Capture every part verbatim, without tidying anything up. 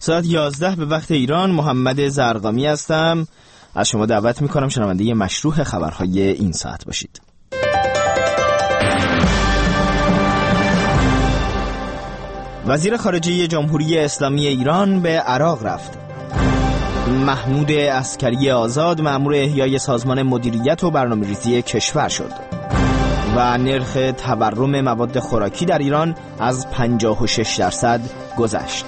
ساعت یازده به وقت ایران. محمد زرقامی هستم. از شما دعوت میکنم شنونده مشروع خبرهای این ساعت باشید. وزیر خارجه جمهوری اسلامی ایران به عراق رفت. محمود عسکری آزاد مأمور احیای سازمان مدیریت و برنامه‌ریزی کشور شد و نرخ تورم مواد خوراکی در ایران از پنجاه و شش درصد گذشت.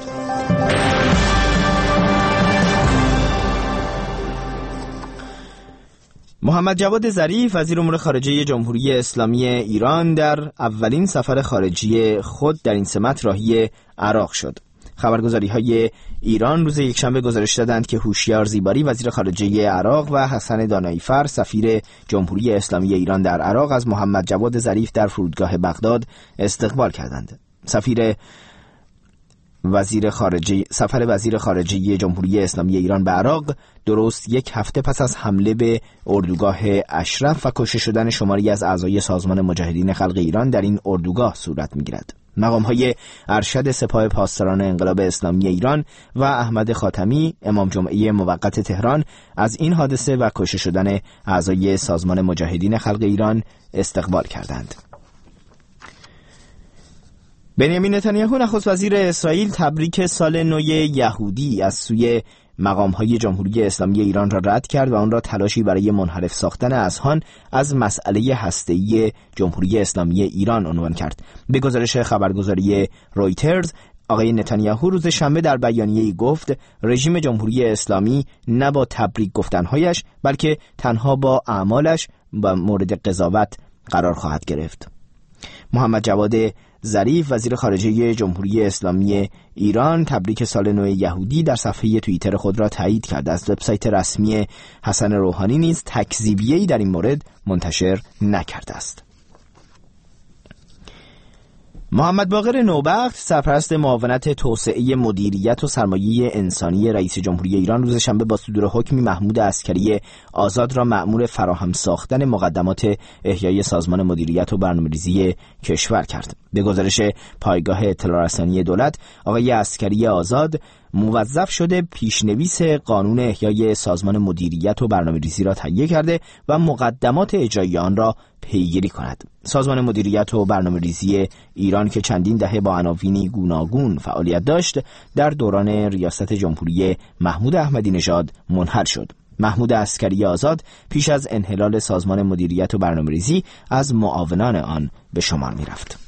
محمد جواد ظریف وزیر امور خارجه جمهوری اسلامی ایران در اولین سفر خارجی خود در این سمت راهی عراق شد. خبرگزاری‌های ایران روز یکشنبه گزارش دادند که هوشیار زیباری وزیر خارجه عراق و حسن دانایی‌فر سفیر جمهوری اسلامی ایران در عراق از محمد جواد ظریف در فرودگاه بغداد استقبال کردند. سفیر وزیر خارجه سفر وزیر خارجه جمهوری اسلامی ایران به عراق درست یک هفته پس از حمله به اردوگاه اشرف و کشته شدن شماری از اعضای سازمان مجاهدین خلق ایران در این اردوگاه صورت می‌گیرد. مقام‌های ارشد سپاه پاسداران انقلاب اسلامی ایران و احمد خاتمی امام جمعه موقت تهران از این حادثه و کشته شدن اعضای سازمان مجاهدین خلق ایران استقبال کردند. بنیامین نتانیاهو نخست وزیر اسرائیل تبریک سال نو یهودی از سوی مقام‌های جمهوری اسلامی ایران را رد کرد و آن را تلاشی برای منحرف ساختن اذهان از مسئله هسته‌ای جمهوری اسلامی ایران عنوان کرد. به گزارش خبرگزاری رویترز، آقای نتانیاهو روز شنبه در بیانیه‌ای گفت رژیم جمهوری اسلامی نه با تبریک گفتنهایش بلکه تنها با اعمالش با مورد قضاوت قرار خواهد گرفت. محمد جواد ظریف وزیر خارجه جمهوری اسلامی ایران تبریک سال نو یهودی در صفحه توییتر خود را تایید کرد. از وبسایت رسمی حسن روحانی نیز تکذیبیه‌ای در این مورد منتشر نکرده است. محمد باقر نوبخت سرپرست معاونت توسعه مدیریت و سرمایه انسانی رئیس جمهوری ایران روز شنبه با صدور حکمی محمود عسکری آزاد را مأمور فراهم ساختن مقدمات احیای سازمان مدیریت و برنامه‌ریزی کشور کرد. به گزارش پایگاه اطلاع رسانی دولت، آقای عسکری آزاد موظف شده پیشنویس قانون احیای سازمان مدیریت و برنامه‌ریزی را تهیه کرده و مقدمات اجرایی آن را پیگیری کند. سازمان مدیریت و برنامه‌ریزی ایران که چندین دهه با عناوینی گوناگون فعالیت داشت، در دوران ریاست جمهوری محمود احمدی نژاد منحل شد. محمود عسکری آزاد پیش از انحلال سازمان مدیریت و برنامه‌ریزی از معاونان آن به شمار می‌رفت.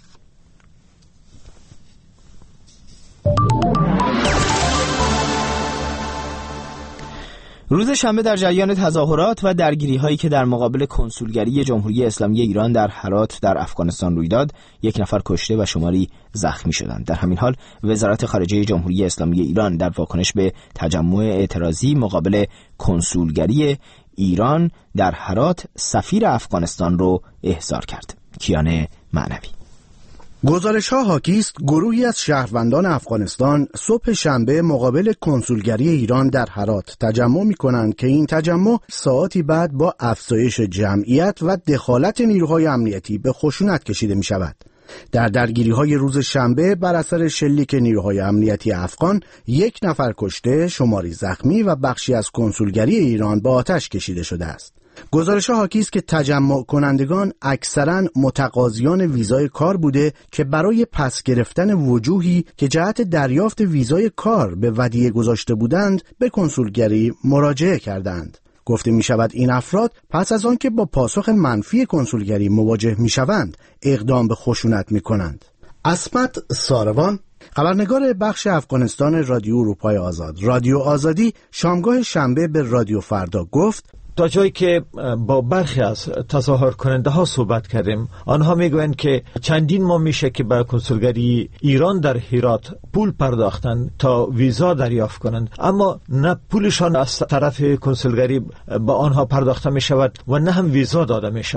روز شنبه در جریان تظاهرات و درگیری‌هایی که در مقابل کنسولگری جمهوری اسلامی ایران در هرات در افغانستان روی داد، یک نفر کشته و شماری زخمی شدند. در همین حال وزارت خارجه جمهوری اسلامی ایران در واکنش به تجمع اعتراضی مقابل کنسولگری ایران در هرات سفیر افغانستان رو احضار کرد. کیان معنوی. گزارش ها حاکی است گروهی از شهروندان افغانستان صبح شنبه مقابل کنسولگری ایران در هرات تجمع می کنند که این تجمع ساعتی بعد با افزایش جمعیت و دخالت نیروهای امنیتی به خشونت کشیده می شود. در درگیری های روز شنبه بر اثر شلیک نیروهای امنیتی افغان یک نفر کشته، شماری زخمی و بخشی از کنسولگری ایران به آتش کشیده شده است. گزارش حاکی است که تجمع کنندگان اکثراً متقاضیان ویزای کار بوده که برای پس گرفتن وجوهی که جهت دریافت ویزای کار به ودیعه گذاشته بودند به کنسولگری مراجعه کردند. گفته می شود این افراد پس از آن که با پاسخ منفی کنسولگری مواجه می شوند اقدام به خشونت می کنند. اسمت ساروان، خبرنگار بخش افغانستان رادیو اروپای آزاد، رادیو آزادی، شامگاه شنبه به رادیو فردا گفت تا جایی که با برخی از تظاهر کننده ها صحبت کردیم، آنها میگویند که چندین ماه میشه که به کنسولگری ایران در هرات پول پرداختن تا ویزا دریافت کنند، اما نه پولشان از طرف کنسولگری به آنها پرداخته می شود و نه هم ویزا داده می شود.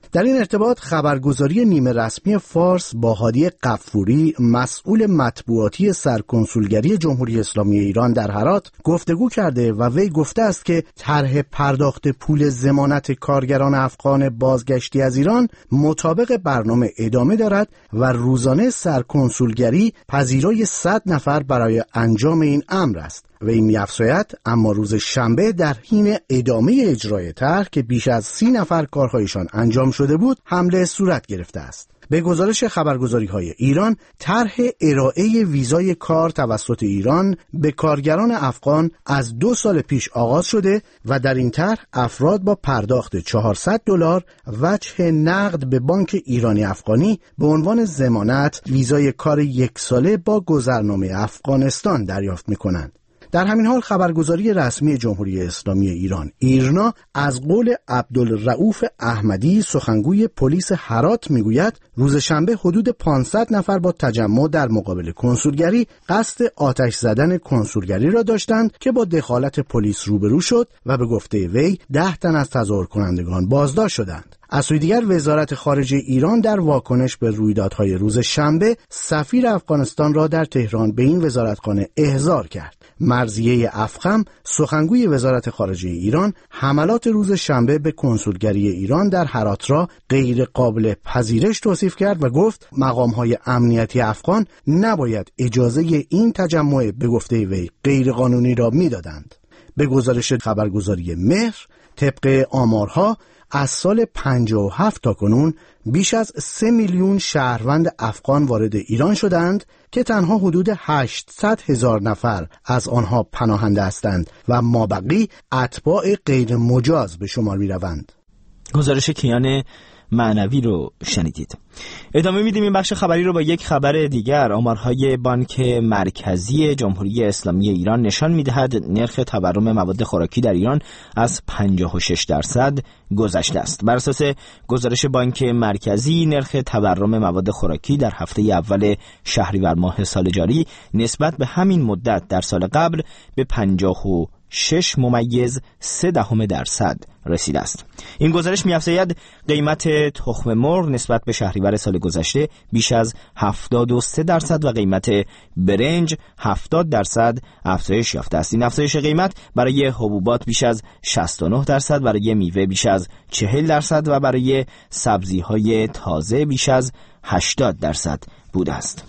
در این ارتباط خبرگزاری نیمه رسمی فارس با هادی غفوری مسئول مطبوعاتی سرکنسولگری جمهوری اسلامی ایران در هرات گفتگو کرده و وی گفته است که طرح پرداخت پول ضمانت کارگران افغان بازگشتی از ایران مطابق برنامه ادامه دارد و روزانه سرکنسولگری پذیرای صد نفر برای انجام این امر است. و این می‌افزاید اما روز شنبه در حین ادامه اجرای طرح که بیش از سی نفر کارهایشان انجام شده بود حمله صورت گرفته است. به گزارش خبرگزاری‌های ایران، طرح ارائه ویزای کار توسط ایران به کارگران افغان از دو سال پیش آغاز شده و در این طرح افراد با پرداخت چهارصد دلار وجه نقد به بانک ایرانی افغانی به عنوان ضمانت ویزای کار یک ساله با گذرنامه افغانستان دریافت می‌کنند. در همین حال خبرگزاری رسمی جمهوری اسلامی ایران ایرنا از قول عبدالرؤوف احمدی سخنگوی پلیس هرات میگوید روز شنبه حدود پانصد نفر با تجمع در مقابل کنسولگری قصد آتش زدن کنسولگری را داشتند که با دخالت پلیس روبرو شد و به گفته وی ده تن از تظاهر کنندگان بازداشت شدند. از سوی دیگر وزارت خارجه ایران در واکنش به رویدادهای روز شنبه سفیر افغانستان را در تهران به این وزارتخانه احضار کرد. مرضیه افخم سخنگوی وزارت خارجه ایران حملات روز شنبه به کنسولگری ایران در هرات را غیر قابل پذیرش توصیف کرد و گفت مقام‌های امنیتی افغان نباید اجازه این تجمع به گفته وی غیر قانونی را میدادند. به گزارش خبرگزاری مهر طبق آمارها از سال پنجاه و هفت تا کنون بیش از سه میلیون شهروند افغان وارد ایران شدند که تنها حدود هشتصد هزار نفر از آنها پناهنده هستند و مابقی اتباع غیر مجاز به شمار می روند. گزارش کیان معنوی رو شنیدید. ادامه میدیم این بخش خبری رو با یک خبر دیگر. آمارهای بانک مرکزی جمهوری اسلامی ایران نشان میدهد نرخ تورم مواد خوراکی در ایران از پنجاه و شش درصد گذشته است. بر اساس گزارش بانک مرکزی نرخ تورم مواد خوراکی در هفته اول شهریور ماه سال جاری نسبت به همین مدت در سال قبل به پنجاه و شش ممیز سه دهم درصد رسیده است. این گزارش می‌افزاید قیمت تخم مرغ نسبت به شهریور سال گذشته بیش از هفتاد و سه درصد و قیمت برنج هفتاد درصد افزایش یافته است. این افزایش قیمت برای حبوبات بیش از شصت و نه درصد، برای میوه بیش از چهل درصد و برای سبزی‌های تازه بیش از هشتاد درصد بوده است.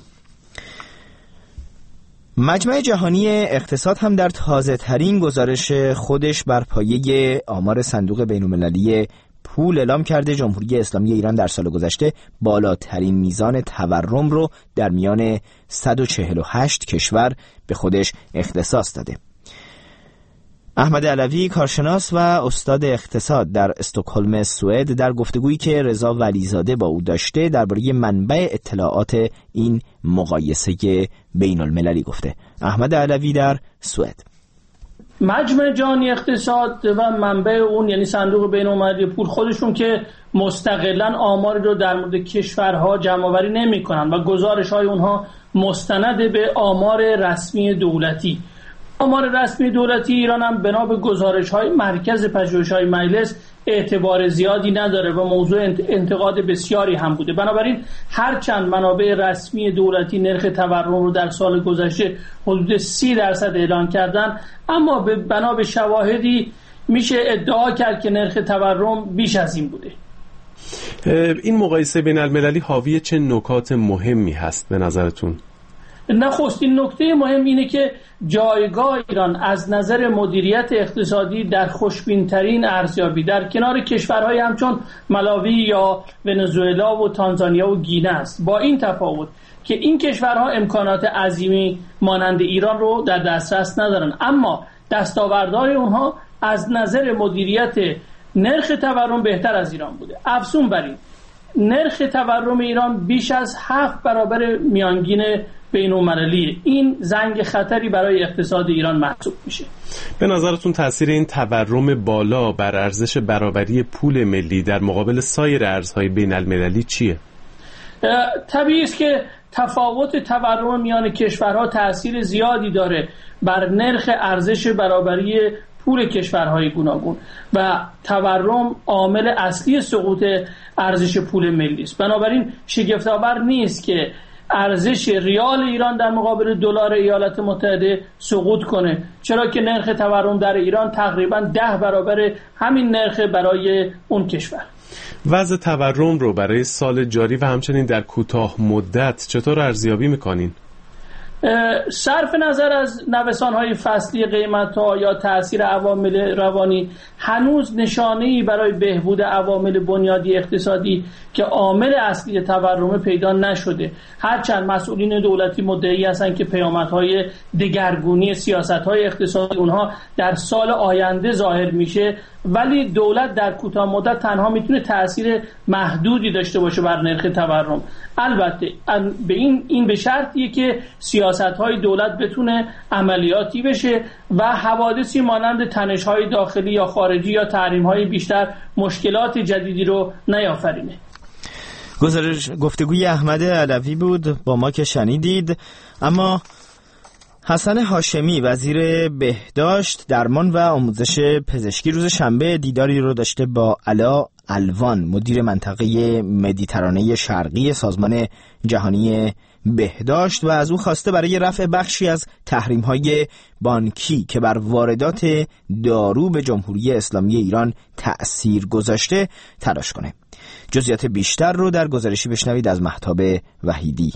مجمع جهانی اقتصاد هم در تازه ترین گزارش خودش بر پایه آمار صندوق بین‌المللی پول اعلام کرده جمهوری اسلامی ایران در سال گذشته بالاترین میزان تورم رو در میان صد و چهل و هشت کشور به خودش اختصاص داده. احمد علوی کارشناس و استاد اقتصاد در استکهلم سوئد در گفتگویی که رضا ولیزاده با او داشته درباره منبع اطلاعات این مقایسه بین المللی گفته. احمد علوی در سوئد: مجمع جهانی اقتصاد و منبع اون یعنی صندوق بین‌المللی پول خودشون که مستقلاً آماری رو در مورد کشورها جمع‌آوری نمی‌کنن و گزارش‌های اونها مستند به آمار رسمی دولتی. آمار رسمی دولتی ایران هم بنا به گزارش‌های مرکز پژوهش‌های مجلس اعتبار زیادی نداره و موضوع انتقاد بسیاری هم بوده. بنابراین هرچند منابع رسمی دولتی نرخ تورم رو در سال گذشته حدود سی درصد اعلام کردن، اما به بنا به شواهدی میشه ادعا کرد که نرخ تورم بیش از این بوده. این مقایسه بین المللی حاوی چه نکات مهمی هست به نظرتون؟ نخستین نکته مهم اینه که جایگاه ایران از نظر مدیریت اقتصادی در خوشبین‌ترین ارزیابی در کنار کشورهای همچون ملاوی یا ونزوئلا و تانزانیا و گینه است، با این تفاوت که این کشورها امکانات عظیمی مانند ایران رو در دسترس ندارن، اما دستاوردهای اونها از نظر مدیریت نرخ تورم بهتر از ایران بوده. افزون بر این نرخ تورم ایران بیش از هفت برابر میانگین بین‌المللی. این زنگ خطری برای اقتصاد ایران محسوب میشه. به نظرتون تاثیر این تورم بالا بر ارزش برابری پول ملی در مقابل سایر ارزهای بین‌المللی چیه؟ طبیعی است که تفاوت تورم میان کشورها تأثیر زیادی داره بر نرخ ارزش برابری پول کشورهای گوناگون و تورم عامل اصلی سقوط ارزش پول ملی است. بنابراین شگفت‌آور نیست که ارزش ریال ایران در مقابل دلار ایالات متحده سقوط کنه، چرا که نرخ تورم در ایران تقریبا ده برابر همین نرخ برای اون کشور. وضع تورم رو برای سال جاری و همچنین در کوتاه مدت چطور ارزیابی میکنین؟ صرف نظر از نوسان‌های فصلی قیمت‌ها یا تأثیر عوامل روانی، هنوز نشانه‌ای برای بهبود عوامل بنیادی اقتصادی که عامل اصلی تورم پیدا نشده. هرچند مسئولین دولتی مدعی هستند که پیامدهای دگرگونی سیاست‌های اقتصادی اونها در سال آینده ظاهر میشه، ولی دولت در کوتاه مدت تنها میتونه تأثیر محدودی داشته باشه بر نرخ تورم. البته به این این به شرطیه که سیاست‌های دولت بتونه عملیاتی بشه و حوادثی مانند تنش‌های داخلی یا خارجی یا تحریم‌های بیشتر مشکلات جدیدی رو نیافرینه. گزارش گفتگوی احمد علوی بود با ما که شنیدید. اما حسن هاشمی وزیر بهداشت، درمان و آموزش پزشکی روز شنبه دیداری رو داشته با علا الوان، مدیر منطقه مدیترانه شرقی سازمان جهانی بهداشت، و از او خواسته برای رفع بخشی از تحریم‌های بانکی که بر واردات دارو به جمهوری اسلامی ایران تأثیر گذاشته تلاش کنه. جزئیات بیشتر رو در گزارشی بشنوید از مهتاب وحیدی.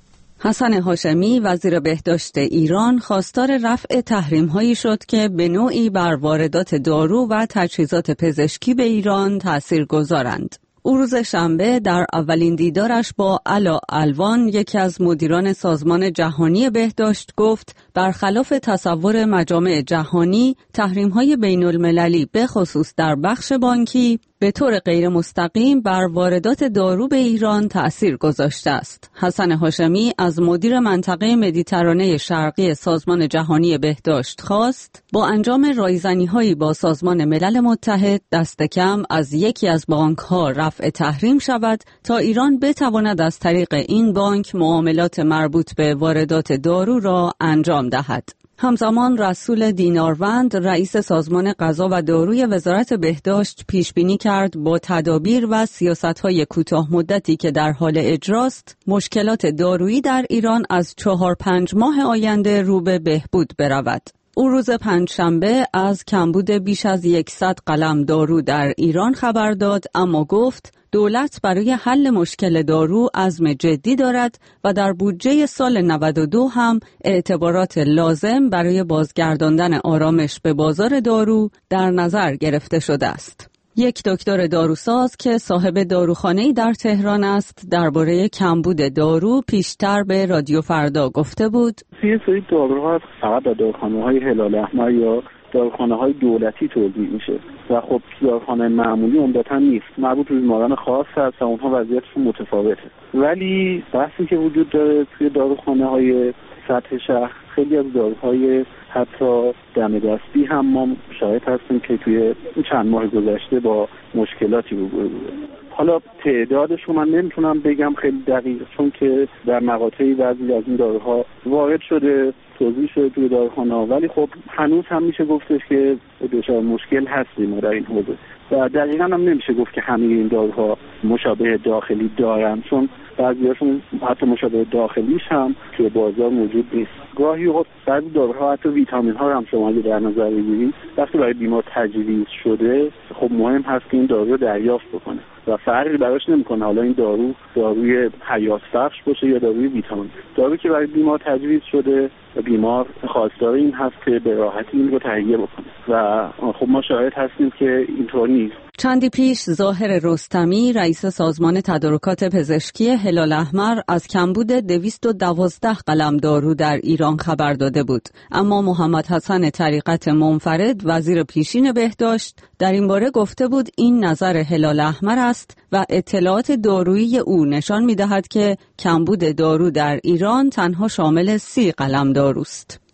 حسن هاشمی وزیر بهداشت ایران خواستار رفع تحریم‌هایی شد که به نوعی بر واردات دارو و تجهیزات پزشکی به ایران تأثیر گذارند. او روز شنبه در اولین دیدارش با علا الوان، یکی از مدیران سازمان جهانی بهداشت، گفت برخلاف تصور مجامع جهانی، تحریم‌های بین‌المللی به خصوص در بخش بانکی به طور غیر مستقیم بر واردات دارو به ایران تأثیر گذاشته است. حسن هاشمی از مدیر منطقه مدیترانه شرقی سازمان جهانی بهداشت خواست با انجام رایزنی‌هایی با سازمان ملل متحد دست کم از یکی از بانک‌ها رفع تحریم شود تا ایران بتواند از طریق این بانک معاملات مربوط به واردات دارو را انجام دهد. همزمان رسول دیناروند، رئیس سازمان غذا و داروی وزارت بهداشت، پیش بینی کرد با تدابیر و سیاست‌های کوتاه مدتی که در حال اجراست، مشکلات دارویی در ایران از چهار پنج ماه آینده رو به بهبود برود. او روز پنجشنبه از کمبود بیش از صد قلم دارو در ایران خبر داد، اما گفت دولت برای حل مشکل دارو عزم جدی دارد و در بودجه سال نود و دو هم اعتبارات لازم برای بازگرداندن آرامش به بازار دارو در نظر گرفته شده است. یک دکتر داروساز که صاحب داروخانه‌ای در تهران است درباره کمبود دارو پیشتر به رادیو فردا گفته بود: یه سری داروها فقط در داروخانه‌های هلال احمر یا داروخانه‌های دولتی توزیع میشه و خب داروخانه معمولی عمدتاً نیست، مربوط به بیماران خاص هست و اونها وضعیتشون متفاوته. ولی بحثی که وجود داره توی داروخانه‌های سطح شهر، خیلی از داروهای حتی دم دستی هم ما شاهد هستیم که توی چند ماه گذشته با مشکلاتی روبرو بوده. حالا تعدادش رو من نمیتونم بگم خیلی دقیق، چون که در مقاطعی بعضی از این داروها وارد شده، توزیع شده توی داروخانه‌ها، ولی خب هنوز هم میشه گفتش که دچار مشکل هستیم ما در این حوزه و دقیقاً هم نمیشه گفت که همه این داروها مشابه داخلی دارن، چون بعضی‌هاشون حتی مشابه داخلیش هم توی بازار موجود نیست. گاهی اوقات بعضی داروها حتی ویتامین ها هم شما اگه در نظر بگیرید وقتی برای بیمار تجویز شده، خب مهم هست که این دارو رو دریافت بکنه و فرقی براش نمیکنه حالا این دارو داروی حیات بخش باشه یا داروی ویتامین. دارویی که برای بیمار تجویز شده و بیمار خواستار این هست که به راحتی این رو تهیه بکنه و خب ما شاهد هستیم که اینطور نیست. چندی پیش ظاهر رستمی، رئیس سازمان تدارکات پزشکی هلال احمر، از کمبود دویست و دوازده قلم دارو در ایران خبر داده بود، اما محمد حسن طریقت منفرد، وزیر پیشین بهداشت، در این باره گفته بود این نظر هلال احمر است و اطلاعات دارویی او نشان می‌دهد که کمبود دارو در ایران تنها شامل سی قلم داروست.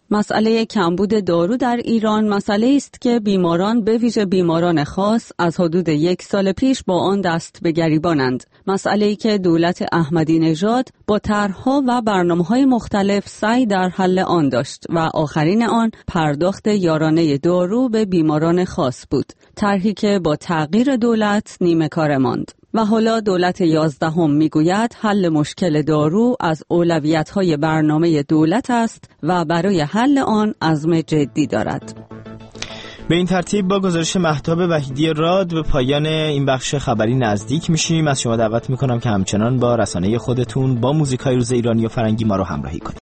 مسئله کمبود دارو در ایران مسئله است که بیماران به ویژه بیماران خاص از حدود یک سال پیش با آن دست به گریبانند. مسئله‌ای که دولت احمدی نژاد با طرح‌ها و برنامه‌های مختلف سعی در حل آن داشت و آخرین آن پرداخت یارانه دارو به بیماران خاص بود. طرحی که با تغییر دولت نیمه کار ماند. و حالا دولت یازدهم میگوید حل مشکل دارو از اولویت‌های برنامه دولت است و برای حل آن عزم جدی دارد. به این ترتیب با گزارش مهتاب وحیدی راد به پایان این بخش خبری نزدیک میشیم. از شما دعوت میکنم که همچنان با رسانه خودتون با موزیکای روز ایرانی و فرنگی ما رو همراهی کنید.